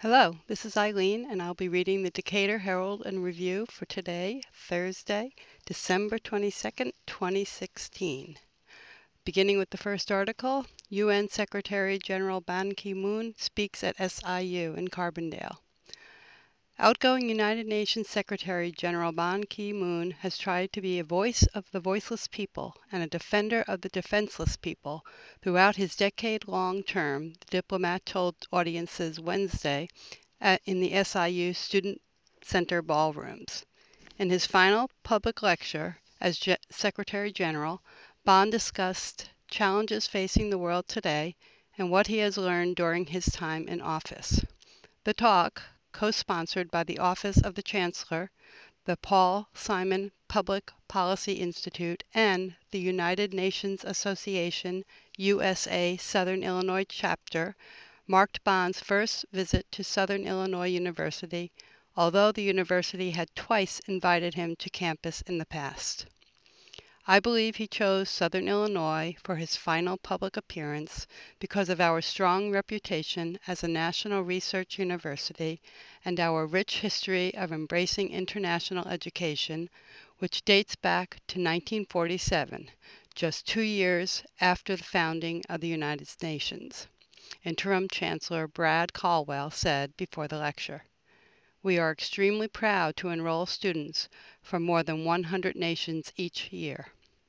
Hello, this is Eileen, and I'll be reading the Decatur Herald and Review for today, Thursday, December 22nd, 2016. Beginning with the first article, UN Secretary General Ban Ki-moon speaks at SIU in Carbondale. Outgoing United Nations Secretary General Ban Ki-moon has tried to be a voice of the voiceless people and a defender of the defenseless people throughout his decade-long term, the diplomat told audiences Wednesday in the SIU Student Center ballrooms. In his final public lecture as Secretary General, Ban discussed challenges facing the world today and what he has learned during his time in office. The talk, co-sponsored by the Office of the Chancellor, the Paul Simon Public Policy Institute, and the United Nations Association USA Southern Illinois Chapter, marked Ban's first visit to Southern Illinois University, although the university had twice invited him to campus in the past. I believe he chose Southern Illinois for his final public appearance because of our strong reputation as a national research university and our rich history of embracing international education, which dates back to 1947, just 2 years after the founding of the United Nations. Interim Chancellor Brad Caldwell said before the lecture. We are extremely proud to enroll students from more than 100 nations each year.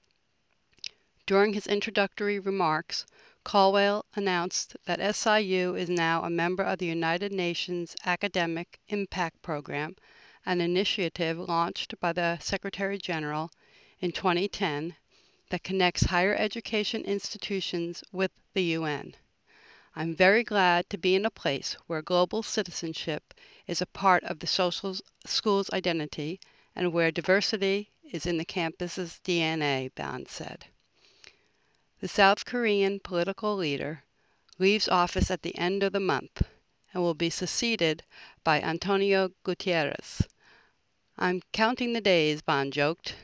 During his introductory remarks, Caldwell announced that SIU is now a member of the United Nations Academic Impact Program, an initiative launched by the Secretary General in 2010 that connects higher education institutions with the UN. I'm very glad to be in a place where global citizenship is a part of the social school's identity and where diversity is in the campus's DNA, Ban said. The South Korean political leader leaves office at the end of the month and will be succeeded by Antonio Gutierrez. I'm counting the days, Ban joked.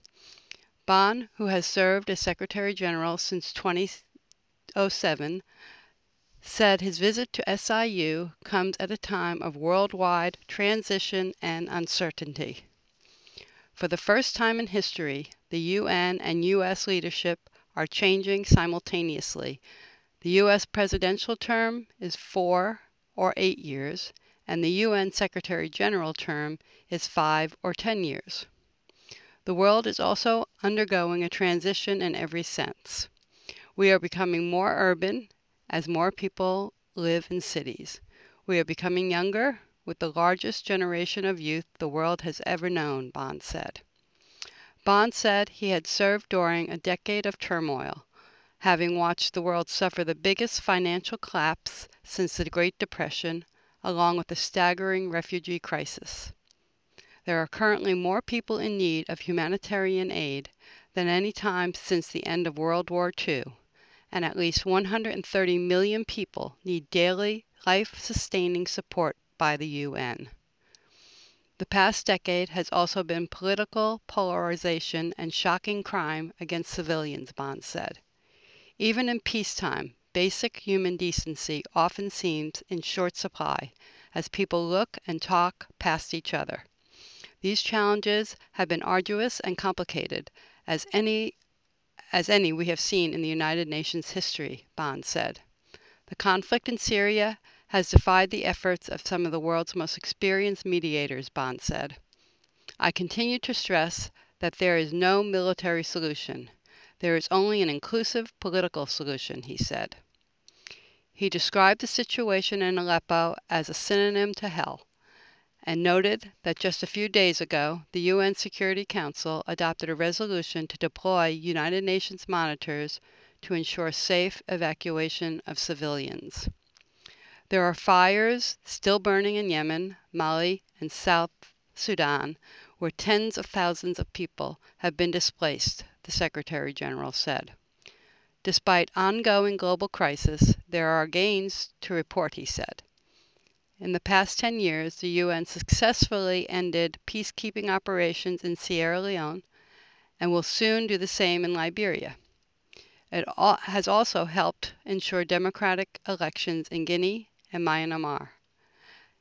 Ban, who has served as Secretary General since 2007, said his visit to SIU comes at a time of worldwide transition and uncertainty. For the first time in history, the UN and US leadership are changing simultaneously. The US presidential term is 4 or 8 years, and the UN Secretary General term is 5 or 10 years. The world is also undergoing a transition in every sense. We are becoming more urban as more people live in cities. We are becoming younger, with the largest generation of youth the world has ever known, Ban said. Ban said he had served during a decade of turmoil, having watched the world suffer the biggest financial collapse since the Great Depression, along with a staggering refugee crisis. There are currently more people in need of humanitarian aid than any time since the end of World War II, and at least 130 million people need daily, life-sustaining support by the UN. The past decade has also been political polarization and shocking crime against civilians, Ban said. Even in peacetime, basic human decency often seems in short supply as people look and talk past each other. These challenges have been arduous and complicated, as any we have seen in the United Nations history, Ban said. The conflict in Syria has defied the efforts of some of the world's most experienced mediators, Ban said. I continue to stress that there is no military solution. There is only an inclusive political solution, he said. He described the situation in Aleppo as a synonym to hell, and noted that just a few days ago, the UN Security Council adopted a resolution to deploy United Nations monitors to ensure safe evacuation of civilians. There are fires still burning in Yemen, Mali, and South Sudan, where tens of thousands of people have been displaced, the Secretary General said. Despite ongoing global crisis, there are gains to report, he said. In the past 10 years, the UN successfully ended peacekeeping operations in Sierra Leone and will soon do the same in Liberia. It has also helped ensure democratic elections in Guinea and Myanmar.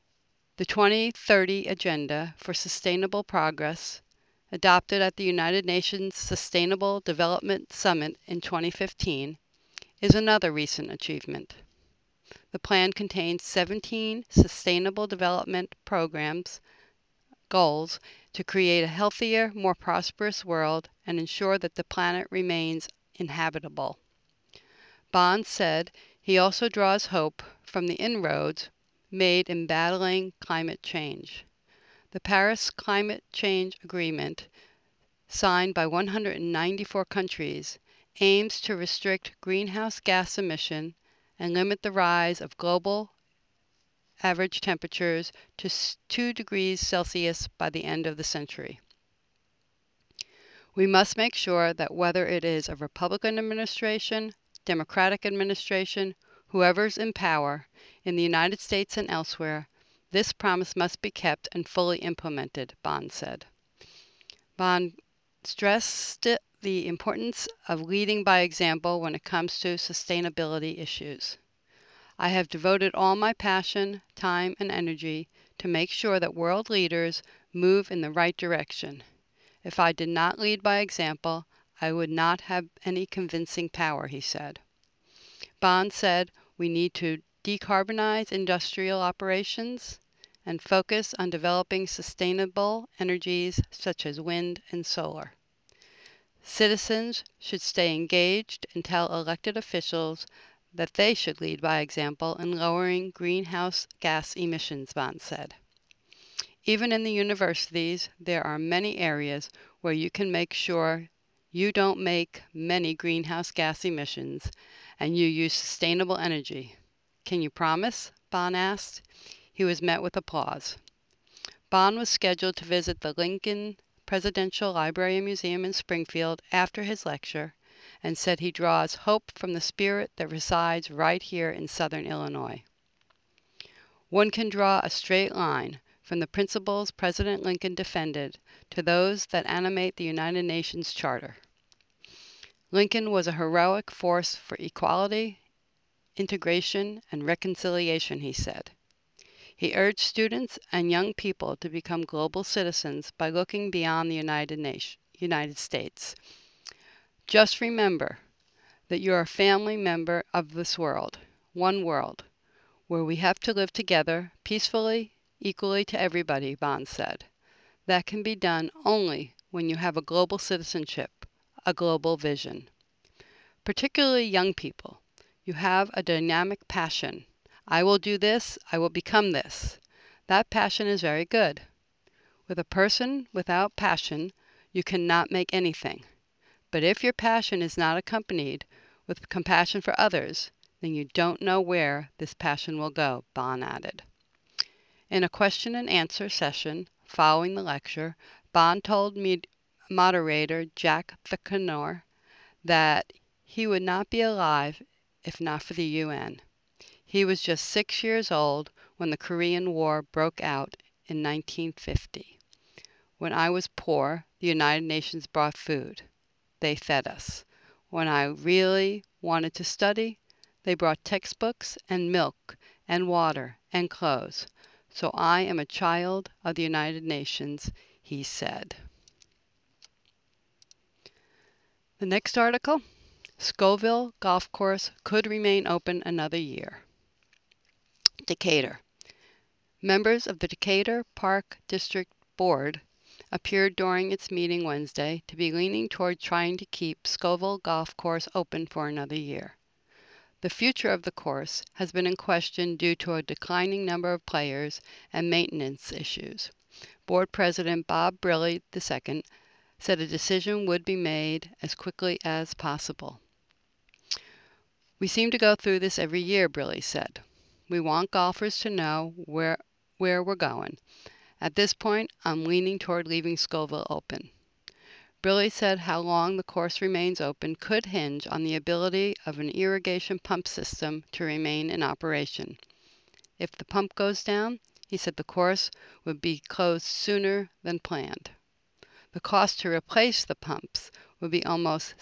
The 2030 Agenda for Sustainable Progress, adopted at the United Nations Sustainable Development Summit in 2015, is another recent achievement. The plan contains 17 Sustainable Development Programs goals to create a healthier, more prosperous world and ensure that the planet remains inhabitable. Bond said he also draws hope from the inroads made in battling climate change. The Paris Climate Change Agreement, signed by 194 countries, aims to restrict greenhouse gas emission and limit the rise of global average temperatures to 2 degrees Celsius by the end of the century. We must make sure that whether it is a Republican administration, Democratic administration, whoever's in power in the United States and elsewhere, this promise must be kept and fully implemented, Bond said. Bond stressed the importance of leading by example when it comes to sustainability issues. I have devoted all my passion, time, and energy to make sure that world leaders move in the right direction. If I did not lead by example, I would not have any convincing power, he said. Bond said we need to decarbonize industrial operations and focus on developing sustainable energies such as wind and solar. Citizens should stay engaged and tell elected officials that they should lead by example in lowering greenhouse gas emissions, Bond said. Even in the universities, there are many areas where you can make sure you don't make many greenhouse gas emissions and you use sustainable energy. Can you promise? Bond asked. He was met with applause. Bond was scheduled to visit the Lincoln Presidential Library and Museum in Springfield after his lecture and said he draws hope from the spirit that resides right here in southern Illinois. One can draw a straight line from the principles President Lincoln defended to those that animate the United Nations Charter. Lincoln was a heroic force for equality, integration, and reconciliation, he said. He urged students and young people to become global citizens by looking beyond the United States. Just remember that you're a family member of this world, one world, where we have to live together peacefully, equally to everybody, Bond said. That can be done only when you have a global citizenship, a global vision. Particularly young people, you have a dynamic passion. I will do this, I will become this. That passion is very good. With a person without passion, you cannot make anything. But if your passion is not accompanied with compassion for others, then you don't know where this passion will go, Bond added. In a question and answer session following the lecture, Bond told moderator Jack Thackenor that he would not be alive if not for the UN. He was just 6 years old when the Korean War broke out in 1950. When I was poor, the United Nations brought food. They fed us. When I really wanted to study, they brought textbooks and milk and water and clothes. So I am a child of the United Nations, he said. The next article, Scoville Golf Course could remain open another year. Decatur. Members of the Decatur Park District Board appeared during its meeting Wednesday to be leaning toward trying to keep Scoville Golf Course open for another year. The future of the course has been in question due to a declining number of players and maintenance issues. Board President Bob Briley II said a decision would be made as quickly as possible. We seem to go through this every year, Briley said. We want golfers to know where we're going. At this point, I'm leaning toward leaving Scoville open. Briley said how long the course remains open could hinge on the ability of an irrigation pump system to remain in operation. If the pump goes down, he said the course would be closed sooner than planned. The cost to replace the pumps would be almost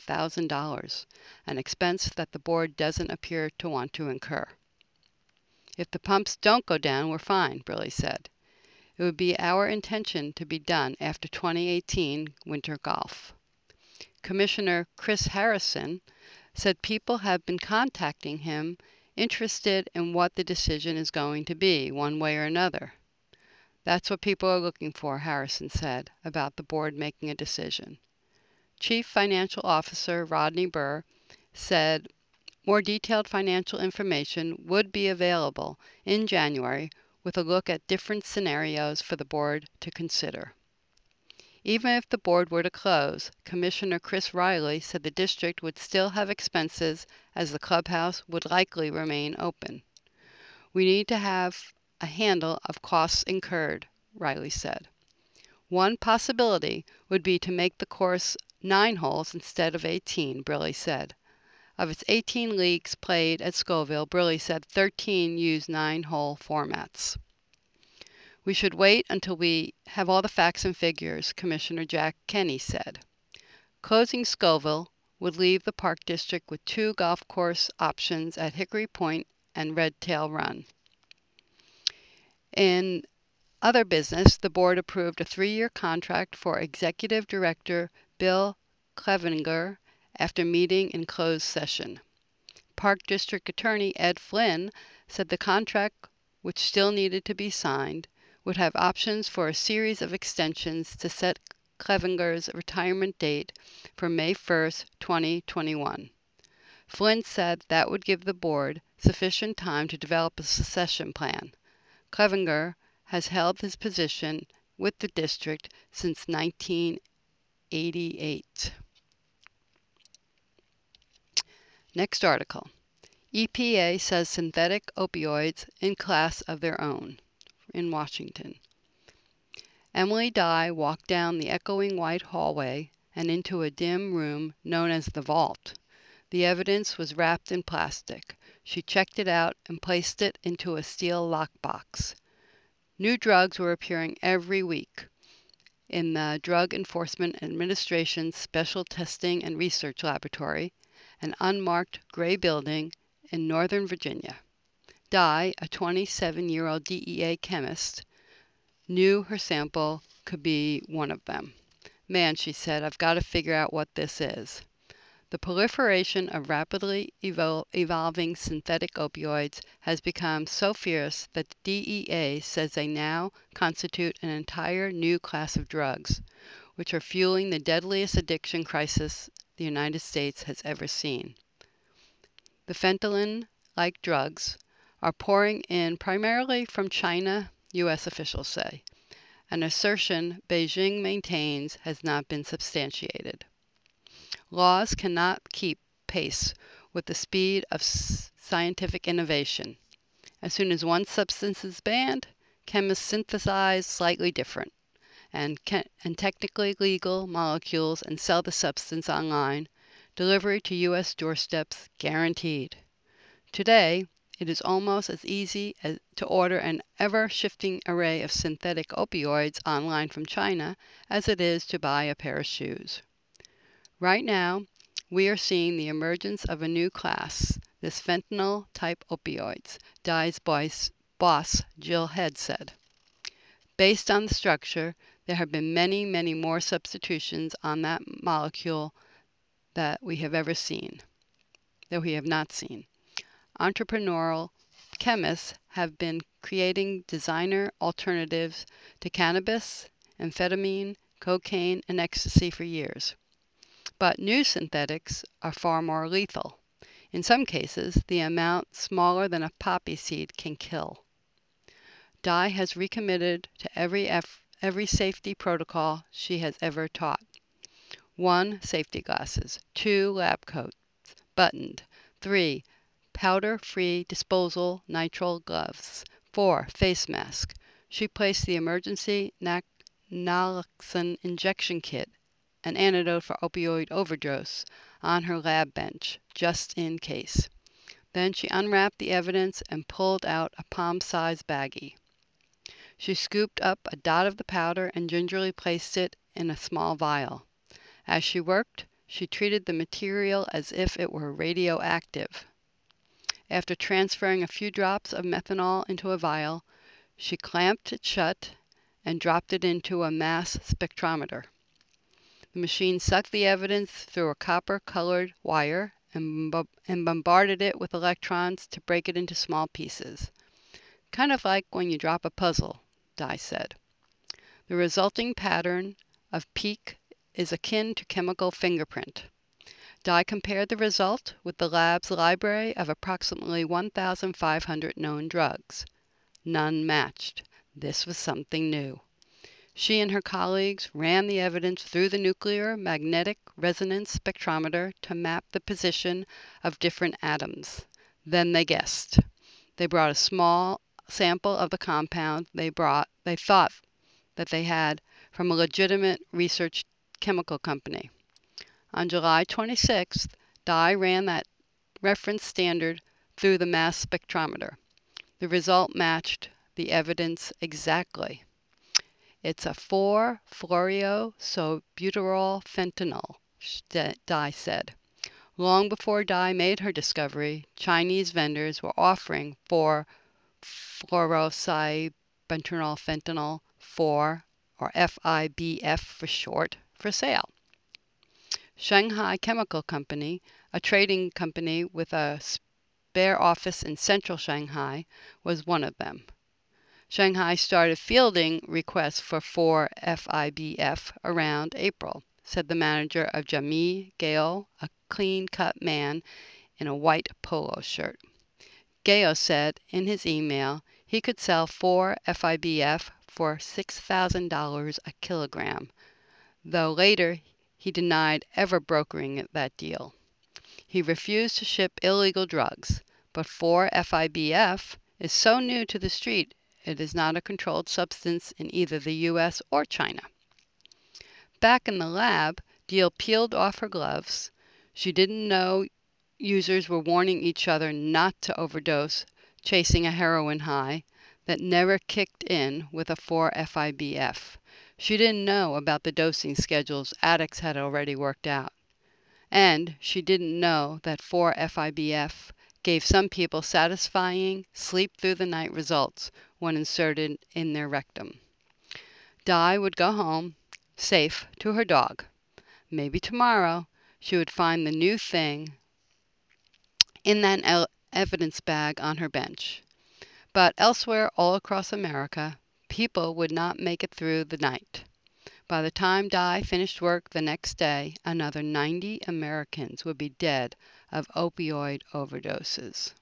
$725,000, an expense that the board doesn't appear to want to incur. If the pumps don't go down, we're fine, Briley said. It would be our intention to be done after 2018 winter golf. Commissioner Chris Harrison said people have been contacting him interested in what the decision is going to be, one way or another. That's what people are looking for, Harrison said, about the board making a decision. Chief Financial Officer Rodney Burr said more detailed financial information would be available in January with a look at different scenarios for the board to consider. Even if the board were to close, Commissioner Chris Riley said the district would still have expenses as the clubhouse would likely remain open. We need to have a handle of costs incurred, Riley said. One possibility would be to make the course 9 holes instead of 18, Briley said. Of its 18 leagues played at Scoville, Briley said 13 use 9-hole formats. We should wait until we have all the facts and figures, Commissioner Jack Kenney said. Closing Scoville would leave the Park District with 2 golf course options at Hickory Point and Red Tail Run. In other business, the board approved a 3-year contract for Executive Director Bill Clevenger after meeting in closed session. Park District Attorney Ed Flynn said the contract, which still needed to be signed, would have options for a series of extensions to set Clevenger's retirement date for May 1, 2021. Flynn said that would give the board sufficient time to develop a succession plan. Clevenger has held his position with the district since 1988. Next article. EPA says synthetic opioids in class of their own, in Washington. Emily Dye walked down the echoing white hallway and into a dim room known as the vault. The evidence was wrapped in plastic. She checked it out and placed it into a steel lockbox. New drugs were appearing every week in the Drug Enforcement Administration's Special Testing and Research Laboratory, an unmarked gray building in Northern Virginia. Dye, a 27-year-old DEA chemist, knew her sample could be one of them. Man, she said, I've got to figure out what this is. The proliferation of rapidly evolving synthetic opioids has become so fierce that the DEA says they now constitute an entire new class of drugs, which are fueling the deadliest addiction crisis the United States has ever seen. The fentanyl-like drugs are pouring in primarily from China, U.S. officials say, an assertion Beijing maintains has not been substantiated. Laws cannot keep pace with the speed of scientific innovation. As soon as one substance is banned, chemists synthesize slightly different and technically legal molecules and sell the substance online, delivery to U.S. doorsteps guaranteed. Today, it is almost as easy to order an ever-shifting array of synthetic opioids online from China as it is to buy a pair of shoes. Right now, we are seeing the emergence of a new class, this fentanyl-type opioids, Dye's boss, Jill Head, said. Based on the structure, there have been many, many more substitutions on that molecule that we have not seen. Entrepreneurial chemists have been creating designer alternatives to cannabis, amphetamine, cocaine, and ecstasy for years. But new synthetics are far more lethal. In some cases, the amount smaller than a poppy seed can kill. Dye has recommitted to every safety protocol she has ever taught. 1. Safety glasses. 2. Lab coats, buttoned. 3. Powder-free disposal nitrile gloves. 4. Face mask. She placed the emergency naloxone injection kit, an antidote for opioid overdose, on her lab bench, just in case. Then she unwrapped the evidence and pulled out a palm-sized baggie. She scooped up a dot of the powder and gingerly placed it in a small vial. As she worked, she treated the material as if it were radioactive. After transferring a few drops of methanol into a vial, she clamped it shut and dropped it into a mass spectrometer. The machine sucked the evidence through a copper-colored wire and bombarded it with electrons to break it into small pieces. Kind of like when you drop a puzzle, Dye said. The resulting pattern of peak is akin to chemical fingerprint. Dye compared the result with the lab's library of approximately 1,500 known drugs. None matched. This was something new. She and her colleagues ran the evidence through the nuclear magnetic resonance spectrometer to map the position of different atoms. Then they guessed. They brought a small sample of the compound they thought that they had from a legitimate research chemical company. On July 26th, Dye ran that reference standard through the mass spectrometer. The result matched the evidence exactly. It's a 4-fluoroisobutyrol fentanyl, Dye said. Long before Dye made her discovery, Chinese vendors were offering 4-fluoroisobutyrol fentanyl 4, or FIBF for short, for sale. Shanghai Chemical Company, a trading company with a spare office in central Shanghai, was one of them. Shanghai started fielding requests for 4-FIBF around April, said the manager of Jami Gao, a clean-cut man in a white polo shirt. Gao said in his email he could sell 4-FIBF for $6,000 a kilogram, though later he denied ever brokering that deal. He refused to ship illegal drugs, but 4-FIBF is so new to the street it is not a controlled substance in either the U.S. or China. Back in the lab, Deal peeled off her gloves. She didn't know users were warning each other not to overdose, chasing a heroin high that never kicked in with a 4-FIBF. She didn't know about the dosing schedules addicts had already worked out. And she didn't know that 4-FIBF gave some people satisfying sleep-through-the-night results when inserted in their rectum. Dye would go home, safe, to her dog. Maybe tomorrow she would find the new thing in that evidence bag on her bench. But elsewhere all across America, people would not make it through the night. By the time Dye finished work the next day, another 90 Americans would be dead of opioid overdoses.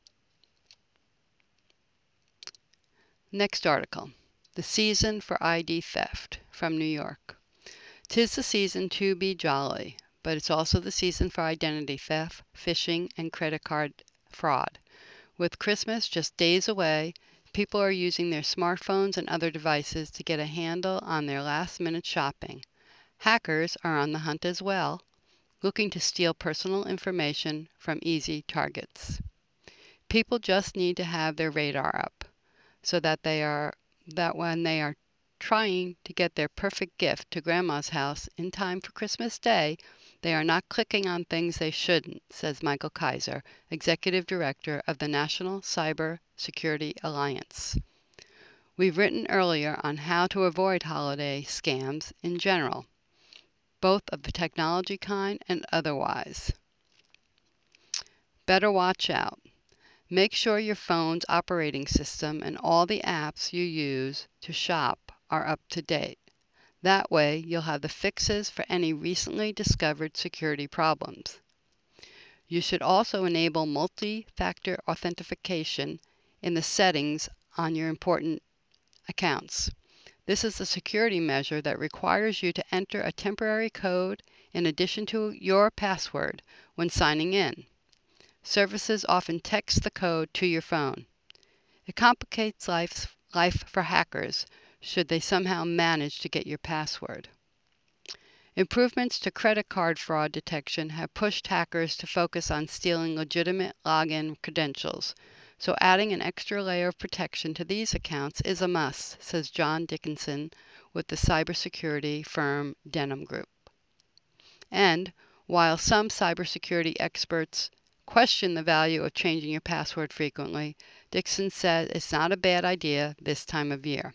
Next article. The Season for ID Theft, from New York. 'Tis the season to be jolly, but it's also the season for identity theft, phishing, and credit card fraud. With Christmas just days away, people are using their smartphones and other devices to get a handle on their last-minute shopping. Hackers are on the hunt as well, looking to steal personal information from easy targets. People just need to have their radar up, so that when they are trying to get their perfect gift to Grandma's house in time for Christmas Day, they are not clicking on things they shouldn't, says Michael Kaiser, Executive Director of the National Cyber Security Alliance. We've written earlier on how to avoid holiday scams in general, both of the technology kind and otherwise. Better watch out. Make sure your phone's operating system and all the apps you use to shop are up to date. That way, you'll have the fixes for any recently discovered security problems. You should also enable multi-factor authentication in the settings on your important accounts. This is a security measure that requires you to enter a temporary code in addition to your password when signing in. Services often text the code to your phone. It complicates life for hackers should they somehow manage to get your password. Improvements to credit card fraud detection have pushed hackers to focus on stealing legitimate login credentials, so adding an extra layer of protection to these accounts is a must, says John Dickinson with the cybersecurity firm Denham Group. And while some cybersecurity experts question the value of changing your password frequently, Dixon said it's not a bad idea this time of year.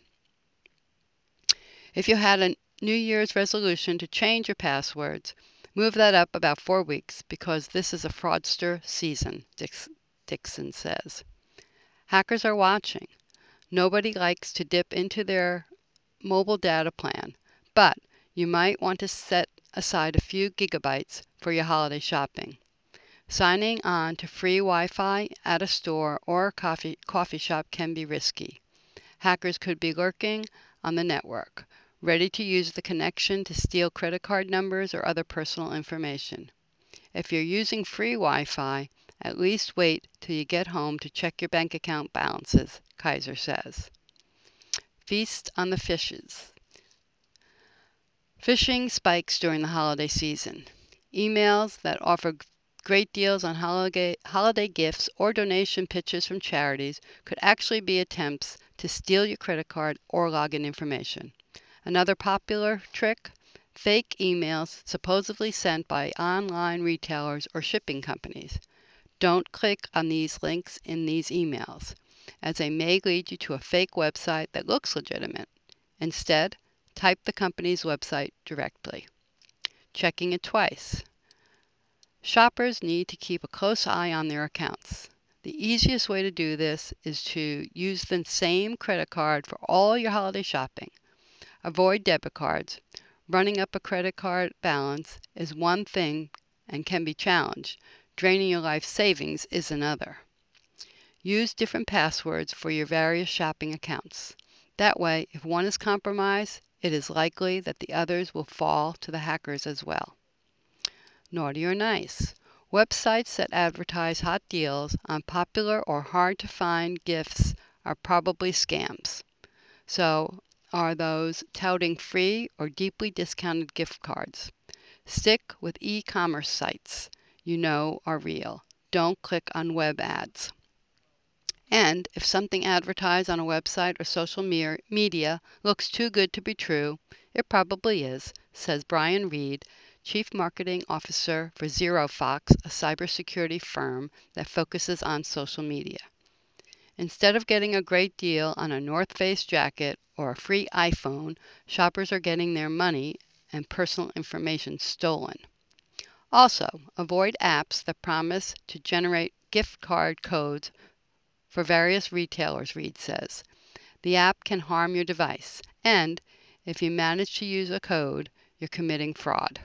If you had a New Year's resolution to change your passwords, move that up about 4 weeks because this is a fraudster season, Dixon says. Hackers are watching. Nobody likes to dip into their mobile data plan, but you might want to set aside a few gigabytes for your holiday shopping. Signing on to free Wi-Fi at a store or a coffee shop can be risky. Hackers could be lurking on the network, ready to use the connection to steal credit card numbers or other personal information. If you're using free Wi-Fi, at least wait till you get home to check your bank account balances, Kaiser says. Feast on the fishes. Phishing spikes during the holiday season. Emails that offer great deals on holiday gifts or donation pitches from charities could actually be attempts to steal your credit card or login information. Another popular trick, fake emails supposedly sent by online retailers or shipping companies. Don't click on these links in these emails, as they may lead you to a fake website that looks legitimate. Instead, type the company's website directly. Checking it twice. Shoppers need to keep a close eye on their accounts. The easiest way to do this is to use the same credit card for all your holiday shopping. Avoid debit cards. Running up a credit card balance is one thing and can be challenged. Draining your life savings is another. Use different passwords for your various shopping accounts. That way, if one is compromised, it is likely that the others will fall to the hackers as well. Naughty or nice. Websites that advertise hot deals on popular or hard-to-find gifts are probably scams. So are those touting free or deeply discounted gift cards. Stick with e-commerce sites you know are real. Don't click on web ads. And if something advertised on a website or social media looks too good to be true, it probably is, says Brian Reed, Chief Marketing Officer for ZeroFox, a cybersecurity firm that focuses on social media. Instead of getting a great deal on a North Face jacket or a free iPhone, shoppers are getting their money and personal information stolen. Also, avoid apps that promise to generate gift card codes for various retailers, Reed says. The app can harm your device, and if you manage to use a code, you're committing fraud.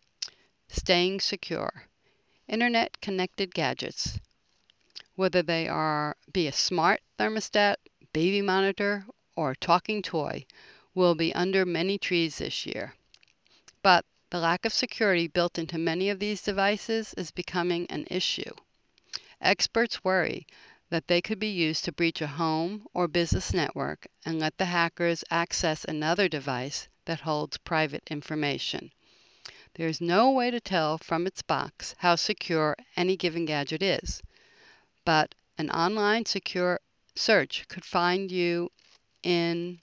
Staying secure. Internet-connected gadgets, whether they be a smart thermostat, baby monitor, or a talking toy, will be under many trees this year. But the lack of security built into many of these devices is becoming an issue. Experts worry that they could be used to breach a home or business network and let the hackers access another device that holds private information. There is no way to tell from its box how secure any given gadget is, but an online secure search could fill you in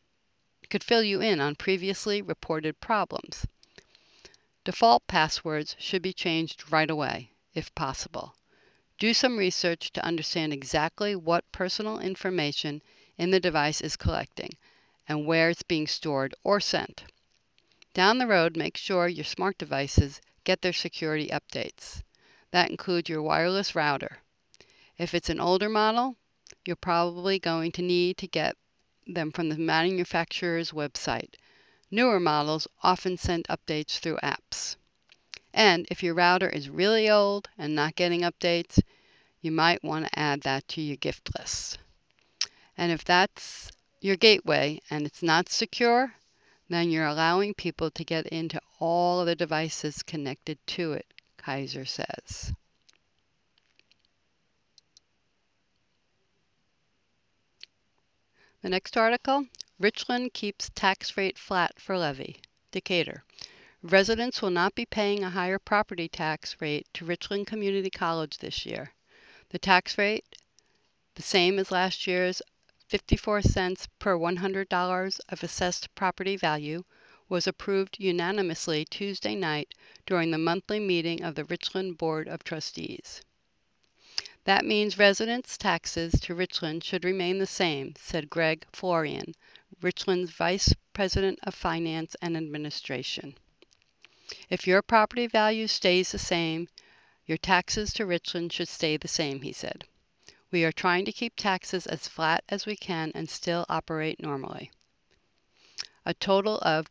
on previously reported problems. Default passwords should be changed right away, if possible. Do some research to understand exactly what personal information in the device is collecting and where it's being stored or sent. Down the road, make sure your smart devices get their security updates. That includes your wireless router. If it's an older model, you're probably going to need to get them from the manufacturer's website. Newer models often send updates through apps. And if your router is really old and not getting updates, you might want to add that to your gift list. And if that's your gateway and it's not secure, then you're allowing people to get into all of the devices connected to it, Kaiser says. The next article, Richland keeps tax rate flat for levy. Decatur. Residents will not be paying a higher property tax rate to Richland Community College this year. The tax rate, the same as last year's 54 cents per $100 of assessed property value, was approved unanimously Tuesday night during the monthly meeting of the Richland Board of Trustees. That means residents' taxes to Richland should remain the same, said Greg Florian, Richland's Vice President of Finance and Administration. If your property value stays the same, your taxes to Richland should stay the same, he said. We are trying to keep taxes as flat as we can and still operate normally. A total of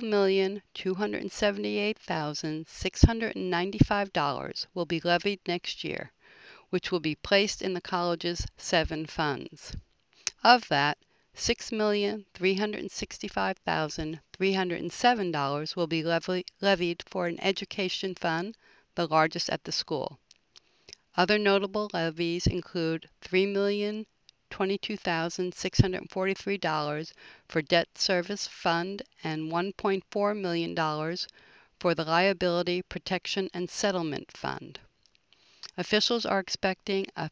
$12,278,695 will be levied next year, which will be placed in the college's 7 funds. Of that, $6,365,307 will be levied for an education fund, the largest at the school. Other notable levies include $3,022,643 for debt service fund and $1.4 million for the liability protection and settlement fund. Officials are expecting a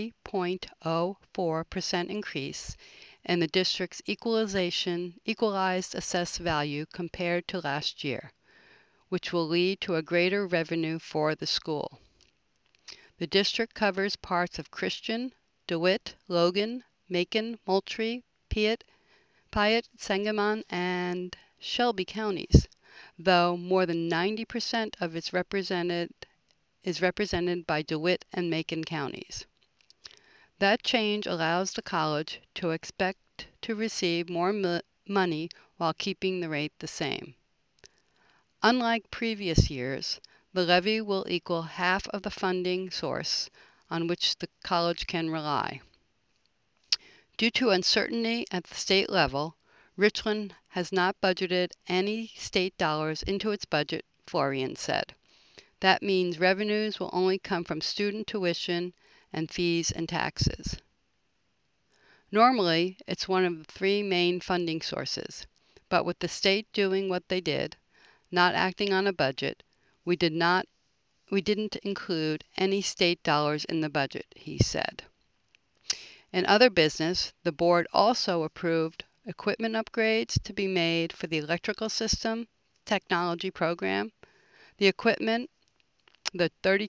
3.04% increase in the district's equalized assessed value compared to last year, which will lead to a greater revenue for the school. The district covers parts of Christian, DeWitt, Logan, Macon, Moultrie, Piatt, Sangamon, and Shelby counties, though more than 90% of its is represented by DeWitt and Macon counties. That change allows the college to expect to receive more money while keeping the rate the same. Unlike previous years, the levy will equal half of the funding source on which the college can rely. Due to uncertainty at the state level, Richland has not budgeted any state dollars into its budget, Florian said. That means revenues will only come from student tuition and fees and taxes. Normally, it's one of the 3 main funding sources, but with the state doing what they did, not acting on a budget, we didn't include any state dollars in the budget, he said. In other business, the board also approved equipment upgrades to be made for the electrical system technology program. The equipment, the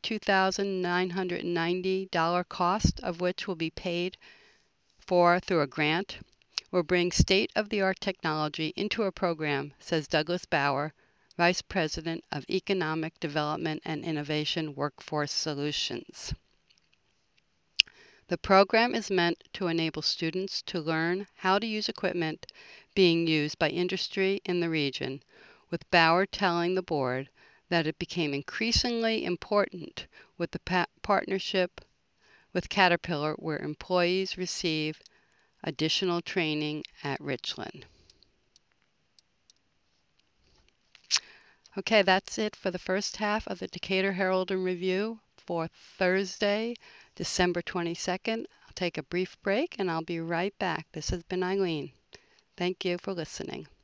$32,990 cost of which will be paid for through a grant, will bring state-of-the-art technology into a program, says Douglas Bauer, Vice President of Economic Development and Innovation Workforce Solutions. The program is meant to enable students to learn how to use equipment being used by industry in the region, with Bauer telling the board that it became increasingly important with the partnership with Caterpillar, where employees receive additional training at Richland. Okay, that's it for the first half of the Decatur Herald and Review for Thursday, December 22nd. I'll take a brief break and I'll be right back. This has been Eileen. Thank you for listening.